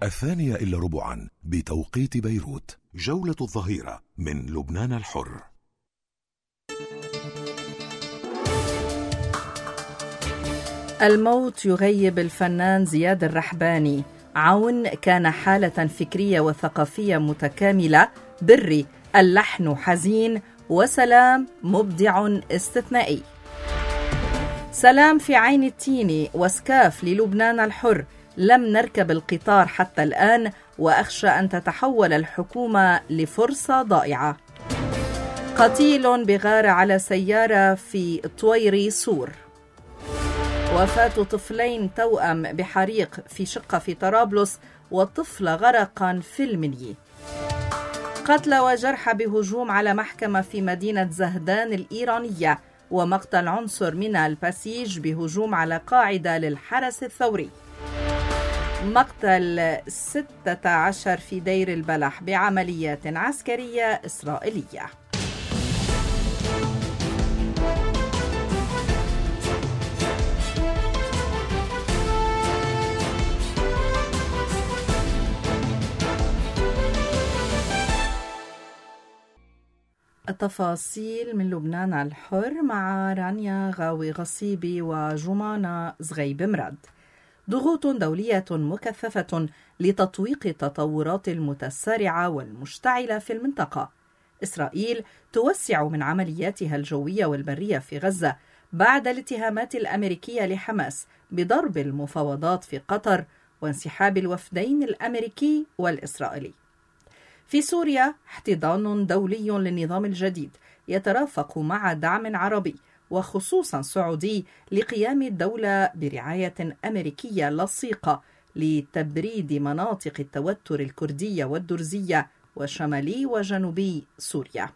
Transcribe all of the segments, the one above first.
2:15 بتوقيت بيروت. جولة الظهيرة من لبنان الحر. الموت يغيب الفنان زياد الرحباني. عون كان حالة فكرية وثقافية متكاملة، بري، اللحن حزين، وسلام مبدع استثنائي. سلام في عين التين وسكاف للبنان الحر. لم نركب القطار حتى الآن، وأخشى أن تتحول الحكومة لفرصة ضائعة. قتيل بغار على سيارة في طويري سور. وفاة طفلين توأم بحريق في شقة في طرابلس، وطفل غرقا في المني. قتلى وجرحى بهجوم على محكمة في مدينة زهدان الإيرانية، ومقتل عنصر من الباسيج بهجوم على قاعدة للحرس الثوري. مقتل 16 في دير البلح بعمليات عسكرية إسرائيلية. التفاصيل من لبنان الحر مع رانيا غاوي غصيبي وجمانة زغيب مراد. ضغوط دولية مكثفة لتطويق التطورات المتسارعة والمشتعلة في المنطقة. إسرائيل توسع من عملياتها الجوية والبرية في غزة بعد الاتهامات الأمريكية لحماس بضرب المفاوضات في قطر وانسحاب الوفدين الأمريكي والإسرائيلي. في سوريا احتضان دولي للنظام الجديد يترافق مع دعم عربي وخصوصا سعودي لقيام الدولة برعاية أمريكية لصيقة لتبريد مناطق التوتر الكردية والدرزية وشمالي وجنوبي سوريا.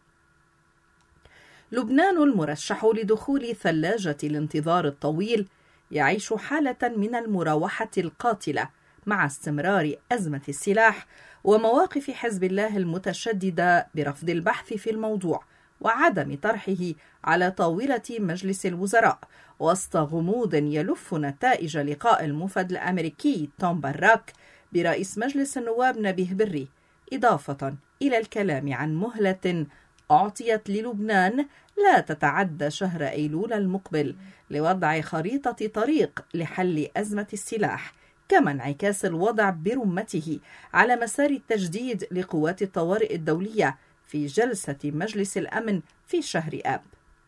لبنان المرشح لدخول ثلاجة الانتظار الطويل يعيش حالة من المراوحة القاتلة مع استمرار أزمة السلاح ومواقف حزب الله المتشددة برفض البحث في الموضوع وعدم طرحه على طاولة مجلس الوزراء، وسط غموض يلف نتائج لقاء المفد الأمريكي توم باراك برئيس مجلس النواب نبيه بري، إضافة إلى الكلام عن مهلة أعطيت للبنان لا تتعدى شهر أيلول المقبل لوضع خريطة طريق لحل أزمة السلاح، كما انعكاس الوضع برمته على مسار التجديد لقوات الطوارئ الدولية في جلسة مجلس الأمن في شهر آب.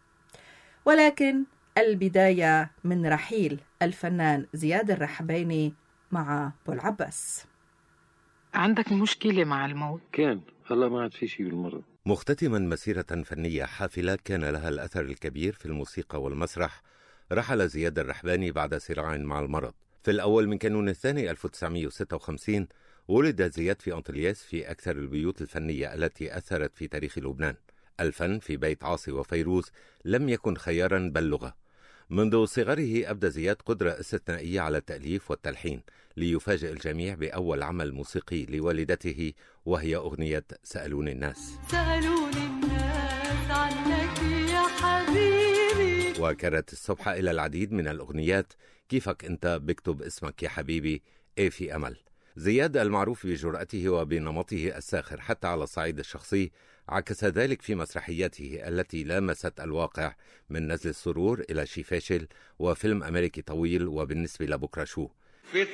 ولكن البداية من رحيل الفنان زياد الرحباني مع بول عباس. عندك مشكلة مع الموت؟ كان هلا ما عاد في شيء بالمرة. مختتما مسيرة فنية حافلة كان لها الأثر الكبير في الموسيقى والمسرح، رحل زياد الرحباني بعد صراع مع المرض. في الأول من كانون الثاني 1956 ولد زياد في أنطلياس، في أكثر البيوت الفنية التي أثرت في تاريخ لبنان. الفن في بيت عاصي وفيروز لم يكن خيارا بل لغة. منذ صغره أبدى زياد قدرة استثنائية على التأليف والتلحين، ليفاجئ الجميع بأول عمل موسيقي لوالدته، وهي أغنية سألوني الناس. سألوني الناس عنك يا حبيبي. وكانت الصبحة إلى العديد من الأغنيات، كيفك أنت، بكتب اسمك يا حبيبي، إيه في أمل. زياد المعروف بجرأته وبنمطه الساخر حتى على الصعيد الشخصي، عكس ذلك في مسرحياته التي لامست الواقع، من نزل السرور إلى شي فاشل وفيلم أمريكي طويل وبالنسبة لبكرة شو. في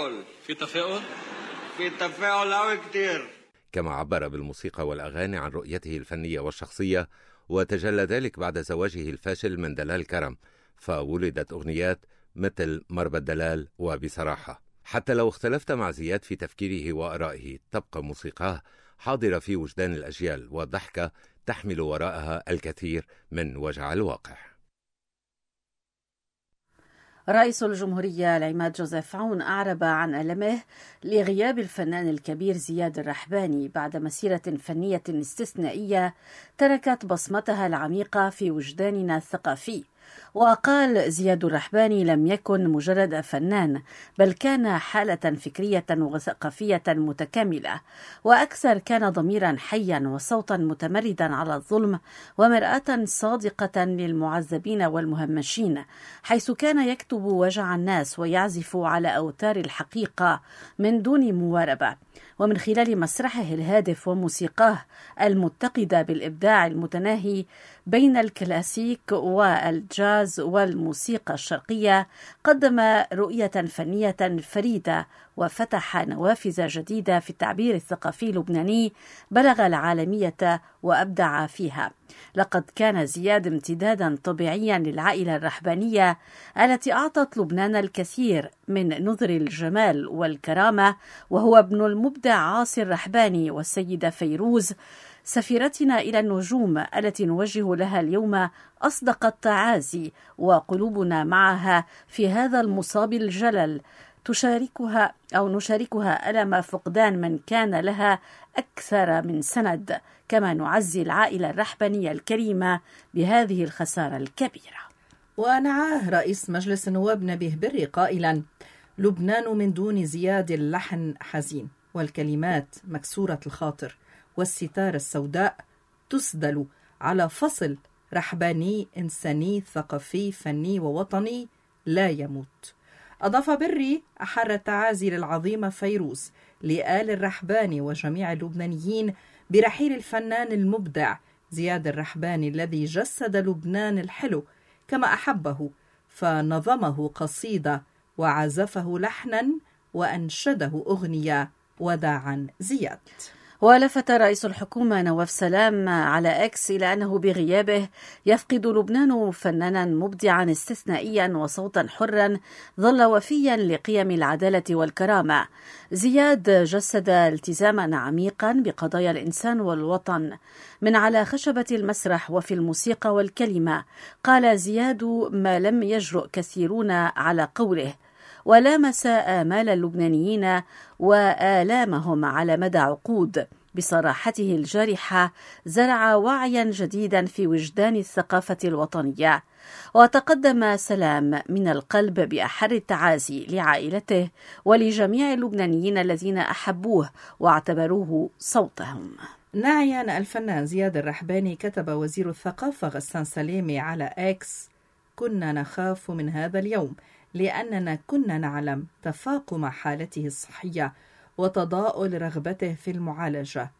تفاؤل أوي كتير. كما عبر بالموسيقى والأغاني عن رؤيته الفنية والشخصية، وتجلى ذلك بعد زواجه الفاشل من دلال كرم، فولدت أغنيات مثل مربى الدلال وبصراحة. حتى لو اختلفت مع زياد في تفكيره وآرائه، تبقى موسيقاه حاضرة في وجدان الأجيال، وضحكة تحمل وراءها الكثير من وجع الواقع. رئيس الجمهورية العماد جوزيف عون أعرب عن ألمه لغياب الفنان الكبير زياد الرحباني بعد مسيرة فنية استثنائية تركت بصمتها العميقة في وجداننا الثقافي، وقال زياد الرحباني: لم يكن مجرد فنان، بل كان حالة فكرية وثقافية متكاملة، وأكثر كان ضميرا حيا وصوتا متمردا على الظلم ومرآة صادقة للمعذبين والمهمشين، حيث كان يكتب وجع الناس ويعزف على أوتار الحقيقة من دون مواربة. ومن خلال مسرحه الهادف وموسيقاه المتقدة بالإبداع المتناهي بين الكلاسيك والجاز والموسيقى الشرقية، قدم رؤية فنية فريدة وفتح نوافذ جديدة في التعبير الثقافي اللبناني بلغ العالمية وأبدع فيها. لقد كان زياد امتدادا طبيعيا للعائلة الرحبانية التي أعطت لبنان الكثير من نذر الجمال والكرامة، وهو ابن المبدع عاصي الرحباني والسيدة فيروز، سفيرتنا إلى النجوم التي نوجه لها اليوم أصدق التعازي، وقلوبنا معها في هذا المصاب الجلل، نشاركها ألم فقدان من كان لها أكثر من سند، كما نعزي العائلة الرحبانية الكريمة بهذه الخسارة الكبيرة. ونعاه رئيس مجلس النواب نبيه بري قائلا: لبنان من دون زياد اللحن حزين، والكلمات مكسورة الخاطر، والستار السوداء تسدل على فصل رحباني إنساني ثقافي فني ووطني لا يموت. أضاف بري: أحر التعازي للعظيمة فيروز، لآل الرحباني وجميع اللبنانيين برحيل الفنان المبدع زياد الرحباني الذي جسد لبنان الحلو كما أحبه، فنظمه قصيدة وعزفه لحنا وأنشده أغنية وداعا زياد. ولفت رئيس الحكومة نواف سلام على إكس إلى أنه بغيابه يفقد لبنان فنانا مبدعا استثنائيا وصوتا حرا ظل وفيا لقيم العدالة والكرامة. زياد جسد التزاما عميقا بقضايا الإنسان والوطن من على خشبة المسرح وفي الموسيقى والكلمة. قال زياد ما لم يجرؤ كثيرون على قوله، ولامس آمال اللبنانيين وآلامهم على مدى عقود. بصراحته الجارحة زرع وعيا جديدا في وجدان الثقافة الوطنية. وتقدم سلام من القلب بأحر التعازي لعائلته ولجميع اللبنانيين الذين أحبوه واعتبروه صوتهم. ناعيا الفنان زياد الرحباني، كتب وزير الثقافة غسان سليمي على إكس: كنا نخاف من هذا اليوم لأننا كنا نعلم تفاقم حالته الصحية وتضاؤل رغبته في المعالجة،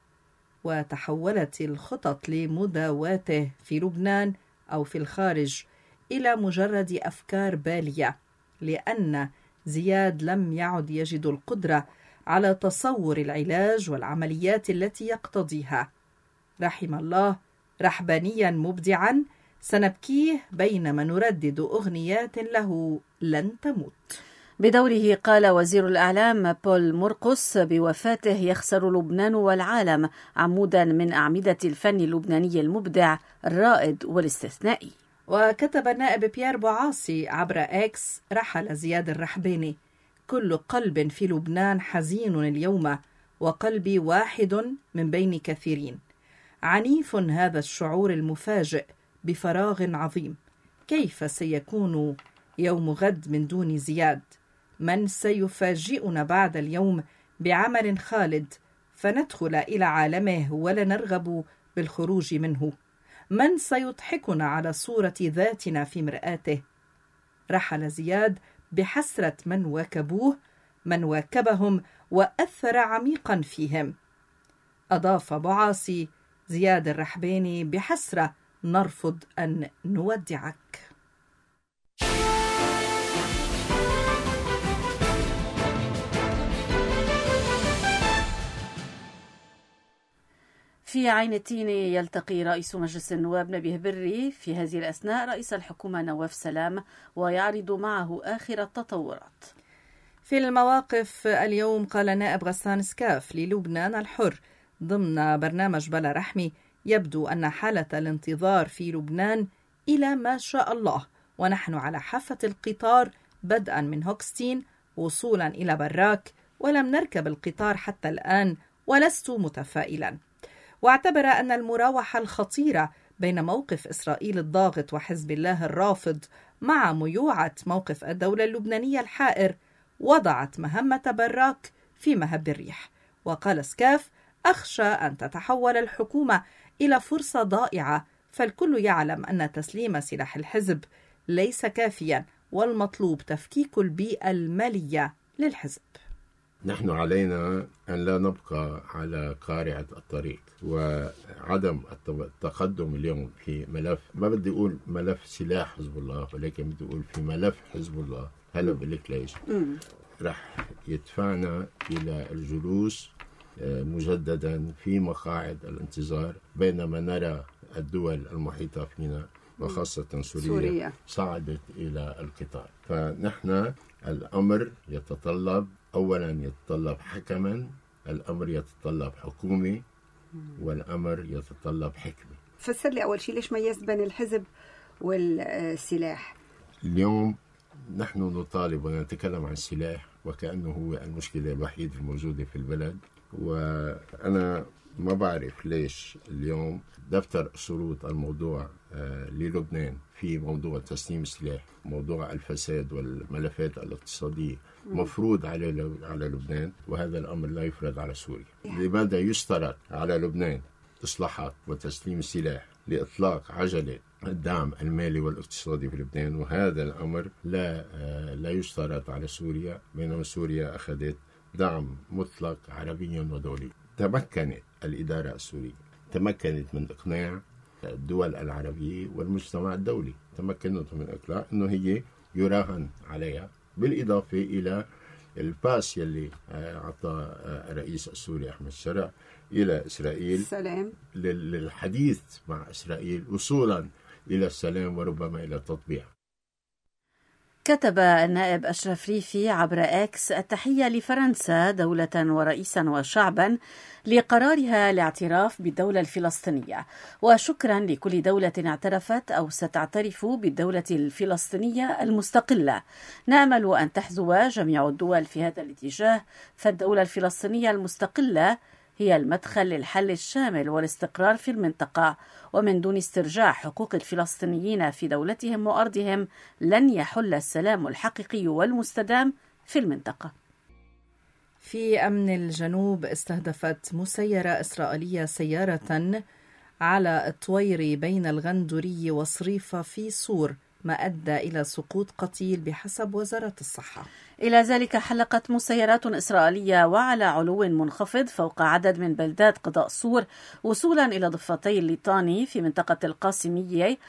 وتحولت الخطط لمداواته في لبنان أو في الخارج إلى مجرد أفكار بالية، لأن زياد لم يعد يجد القدرة على تصور العلاج والعمليات التي يقتضيها. رحم الله رحبانيا مبدعا سنبكيه بينما نردد أغنيات له لن تموت. بدوره قال وزير الإعلام بول مرقس: بوفاته يخسر لبنان والعالم عمودا من أعمدة الفن اللبناني المبدع الرائد والاستثنائي. وكتب النائب بيير بوعاصي عبر إكس: رحل زياد الرحباني، كل قلب في لبنان حزين اليوم، وقلبي واحد من بين كثيرين. عنيف هذا الشعور المفاجئ بفراغ عظيم. كيف سيكون يوم غد من دون زياد؟ من سيفاجئنا بعد اليوم بعمل خالد فندخل إلى عالمه ولا نرغب بالخروج منه؟ من سيضحكنا على صورة ذاتنا في مرآته؟ رحل زياد بحسرة من واكبوه، من واكبهم وأثر عميقا فيهم. أضاف بوعاصي: زياد الرحباني بحسرة نرفض أن نودعك. في عين التين يلتقي رئيس مجلس النواب نبيه بري في هذه الأثناء رئيس الحكومة نواف سلام ويعرض معه آخر التطورات. في المواقف اليوم قال نائب غسان سكاف للبنان الحر ضمن برنامج بلا رحمي: يبدو أن حالة الانتظار في لبنان إلى ما شاء الله، ونحن على حافة القطار بدءا من هوكستين وصولا إلى براك، ولم نركب القطار حتى الآن ولست متفائلا. واعتبر أن المراوحة الخطيرة بين موقف إسرائيل الضاغط وحزب الله الرافض مع ميوعة موقف الدولة اللبنانية الحائر، وضعت مهمة براك في مهب الريح. وقال سكاف: أخشى أن تتحول الحكومة إلى فرصة ضائعة، فالكل يعلم أن تسليم سلاح الحزب ليس كافيا، والمطلوب تفكيك البيئة المالية للحزب. نحن علينا أن لا نبقى على قارعة الطريق، وعدم التقدم اليوم في ملف، ما بدي أقول ملف سلاح حزب الله، ولكن بدي أقول في ملف حزب الله. هلا بقول لك ليش. رح يدفعنا إلى الجلوس مجددا في مقاعد الانتظار، بينما نرى الدول المحيطة فينا وخاصة سوريا صعدت إلى القطار. فنحن الأمر يتطلب، أولا يتطلب حكما، الأمر يتطلب حكومي، والأمر يتطلب حكمة. فسر لي أول شيء ليش ميزت بين الحزب والسلاح؟ اليوم نحن نطالب ونتكلم عن السلاح وكأنه هو المشكلة الوحيدة الموجودة في البلد، وأنا ما بعرف ليش اليوم دفتر شروط الموضوع للبنان في موضوع تسليم السلاح، موضوع الفساد والملفات الاقتصادية مفروض على لبنان، وهذا الأمر لا يفرض على سوريا. لماذا يشترط على لبنان إصلاحات وتسليم السلاح لإطلاق عجلة الدعم المالي والاقتصادي في لبنان، وهذا الأمر لا يشترط على سوريا، بينما سوريا أخذت دعم مطلق عربيا ودولي. تمكنت الإدارة السورية، تمكنت من إقناع الدول العربية والمجتمع الدولي، تمكنت من إقناع أنه هي يراهن عليها، بالإضافة إلى الباس يلي أعطى الرئيس السوري أحمد شرع إلى إسرائيل السلام للحديث مع إسرائيل وصولا إلى السلام وربما إلى التطبيع. كتب النائب أشرف ريفي عبر إكس: التحية لفرنسا دولة ورئيسا وشعبا لقرارها الاعتراف بالدولة الفلسطينية، وشكرا لكل دولة اعترفت أو ستعترف بالدولة الفلسطينية المستقلة. نأمل أن تحذو جميع الدول في هذا الاتجاه، فالدولة الفلسطينية المستقلة هي المدخل للحل الشامل والاستقرار في المنطقة، ومن دون استرجاع حقوق الفلسطينيين في دولتهم وأرضهم لن يحل السلام الحقيقي والمستدام في المنطقة. في أمن الجنوب استهدفت مسيرة إسرائيلية سيارة على الطويري بين الغندوري وصريفة في صور، ما أدى إلى سقوط قتيل بحسب وزارة الصحة. إلى ذلك حلقت مسيرات إسرائيلية وعلى علو منخفض فوق عدد من بلدات قضاء صور وصولا إلى ضفتي الليطاني في منطقة القاسمية،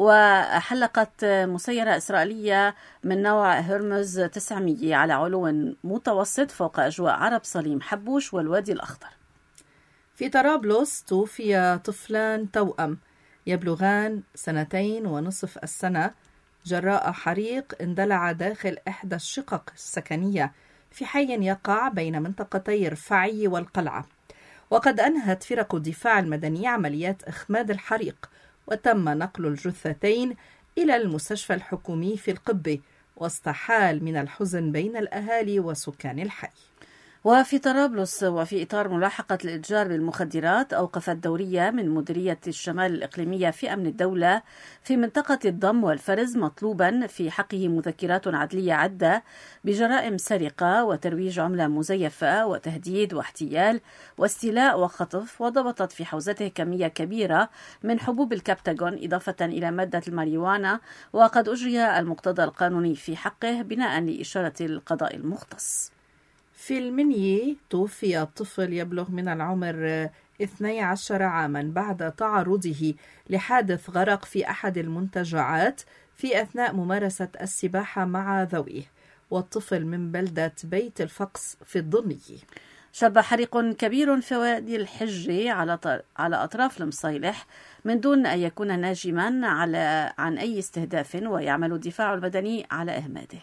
وحلقت مسيرة إسرائيلية من نوع هرمز 900 على علو متوسط فوق أجواء عرب صليم حبوش والوادي الأخضر. في طرابلس توفي طفلان توأم يبلغان 2.5 السنة جراء حريق اندلع داخل إحدى الشقق السكنية في حي يقع بين منطقتي رفاعي والقلعة. وقد أنهت فرق الدفاع المدني عمليات إخماد الحريق، وتم نقل الجثتين إلى المستشفى الحكومي في القبة، وسط حال من الحزن بين الأهالي وسكان الحي. وفي طرابلس وفي إطار ملاحقة الإتجار بالمخدرات، أوقفت دورية من مديرية الشمال الإقليمية في أمن الدولة في منطقة الضم والفرز مطلوبا في حقه مذكرات عدلية عدة بجرائم سرقة وترويج عملة مزيفة وتهديد واحتيال واستيلاء وخطف، وضبطت في حوزته كمية كبيرة من حبوب الكبتاغون إضافة إلى مادة الماريوانا، وقد أجري المقتضى القانوني في حقه بناء لإشارة القضاء المختص. في المنيا توفي طفل يبلغ من العمر 12 عاما بعد تعرضه لحادث غرق في أحد المنتجعات في أثناء ممارسة السباحة مع ذويه، والطفل من بلدة بيت الفقس في الضني. شب حريق كبير في وادي الحجة على أطراف المصيلح من دون أن يكون ناجما عن أي استهداف، ويعمل الدفاع المدني على إهماده.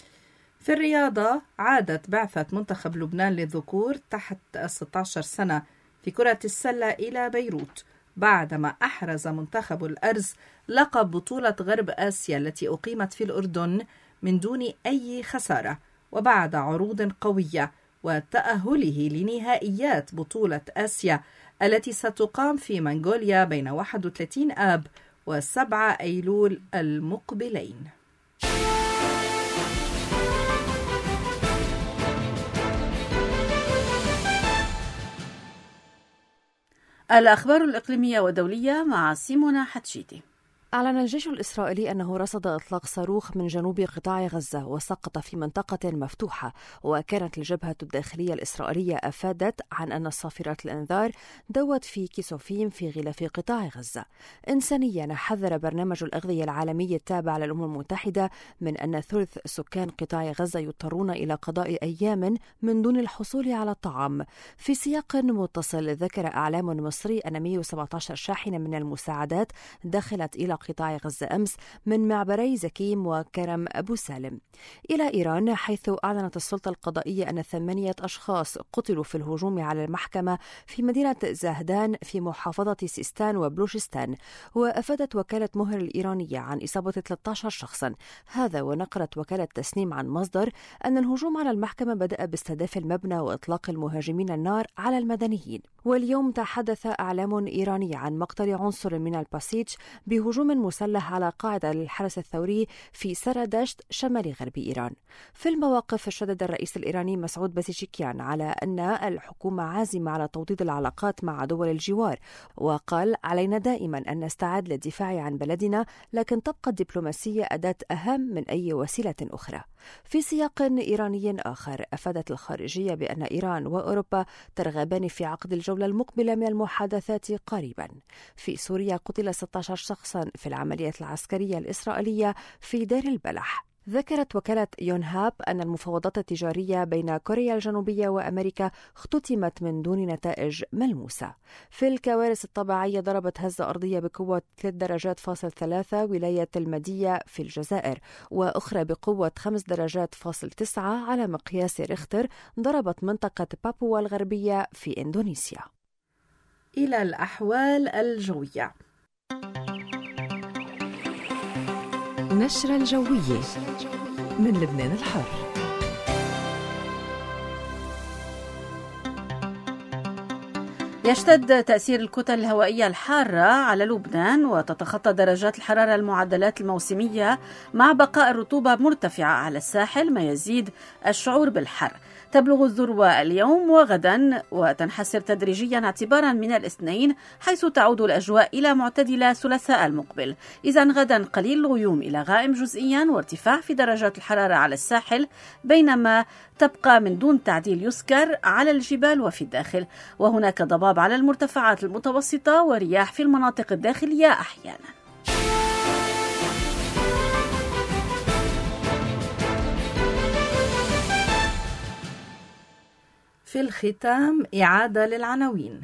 في الرياضة عادت بعثة منتخب لبنان للذكور تحت 16 سنة في كرة السلة إلى بيروت بعدما أحرز منتخب الأرز لقب بطولة غرب آسيا التي أقيمت في الأردن من دون أي خسارة، وبعد عروض قوية وتأهله لنهائيات بطولة آسيا التي ستقام في منغوليا بين 31 آب و7 أيلول المقبلين. الأخبار الإقليمية والدولية مع سيمونا حتشيتي. أعلن الجيش الإسرائيلي أنه رصد إطلاق صاروخ من جنوب قطاع غزة وسقط في منطقة مفتوحة، وكانت الجبهة الداخلية الإسرائيلية أفادت عن أن صافرات الإنذار دوت في كيسوفيم في غلاف قطاع غزة. إنسانيا حذر برنامج الأغذية العالمي التابع للأمم المتحدة من أن ثلث سكان قطاع غزة يضطرون إلى قضاء أيام من دون الحصول على الطعام. في سياق متصل ذكر أعلام مصري أن 117 شاحنة من المساعدات دخلت إلى قطاع غزة أمس من معبري زكيم وكرم أبو سالم. إلى إيران، حيث أعلنت السلطة القضائية أن 8 أشخاص قتلوا في الهجوم على المحكمة في مدينة زاهدان في محافظة سيستان وبلوشستان. وأفادت وكالة مهر الإيرانية عن إصابة 13 شخصا. هذا ونقلت وكالة تسنيم عن مصدر أن الهجوم على المحكمة بدأ باستهداف المبنى وإطلاق المهاجمين النار على المدنيين. واليوم تحدث أعلام إيرانية عن مقتل عنصر من الباسيج بهجوم مسلح على قاعدة للحرس الثوري في سردشت شمال غرب إيران. في المواقف، شدد الرئيس الإيراني مسعود بزيشكيان على أن الحكومة عازمة على توطيد العلاقات مع دول الجوار، وقال: علينا دائما أن نستعد للدفاع عن بلدنا، لكن تبقى الدبلوماسية أداة أهم من أي وسيلة أخرى. في سياق إيراني آخر، أفادت الخارجية بأن إيران وأوروبا ترغبان في عقد الجولة المقبلة من المحادثات قريبا. في سوريا قتل 16 شخصا في العملية العسكرية الإسرائيلية في دير البلح. ذكرت وكالة يونهاب أن المفاوضات التجارية بين كوريا الجنوبية وأمريكا اختتمت من دون نتائج ملموسة. في الكوارث الطبيعية، ضربت هزة أرضية بقوة 3.3 درجات ولاية المدية في الجزائر، وأخرى بقوة 5.9 درجات على مقياس ريختر ضربت منطقة بابوا الغربية في إندونيسيا. إلى الأحوال الجوية. نشرة الجوية من لبنان الحر. يشتد تأثير الكتل الهوائية الحارة على لبنان، وتتخطى درجات الحرارة المعدلات الموسمية مع بقاء الرطوبة مرتفعة على الساحل، ما يزيد الشعور بالحر. تبلغ الذروة اليوم وغدا وتنحسر تدريجيا اعتبارا من الاثنين، حيث تعود الأجواء إلى معتدلة الثلاثاء المقبل. إذن غدا قليل الغيوم إلى غائم جزئيا وارتفاع في درجات الحرارة على الساحل، بينما تبقى من دون تعديل يذكر على الجبال وفي الداخل، وهناك ضباب على المرتفعات المتوسطة ورياح في المناطق الداخلية أحيانا. في الختام إعادة للعناوين.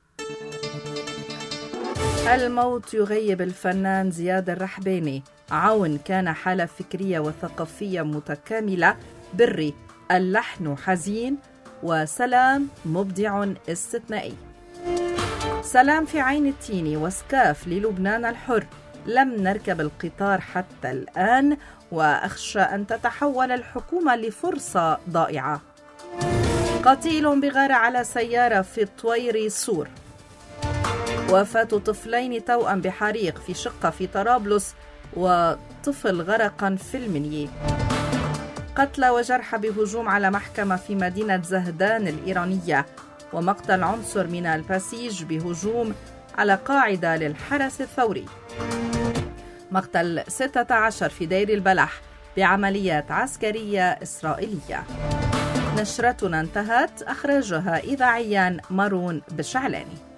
الموت يغيب الفنان زياد الرحباني. عون كان حالة فكرية وثقافية متكاملة. بري اللحن حزين، وسلام مبدع استثنائي. سلام في عين التين وسكاف للبنان الحر. لم نركب القطار حتى الآن، وأخشى أن تتحول الحكومة لفرصة ضائعة. قتيل بغارة على سيارة في الطويري سور. وفاة طفلين توأم بحريق في شقة في طرابلس، وطفل غرقا في المنيا. قتلى وجرحى بهجوم على محكمة في مدينة زهدان الإيرانية. ومقتل عنصر من الباسيج بهجوم على قاعدة للحرس الثوري. مقتل 16 في دير البلح بعمليات عسكرية إسرائيلية. نشرتنا انتهت. أخرجها إذاعيا مارون بشعلاني.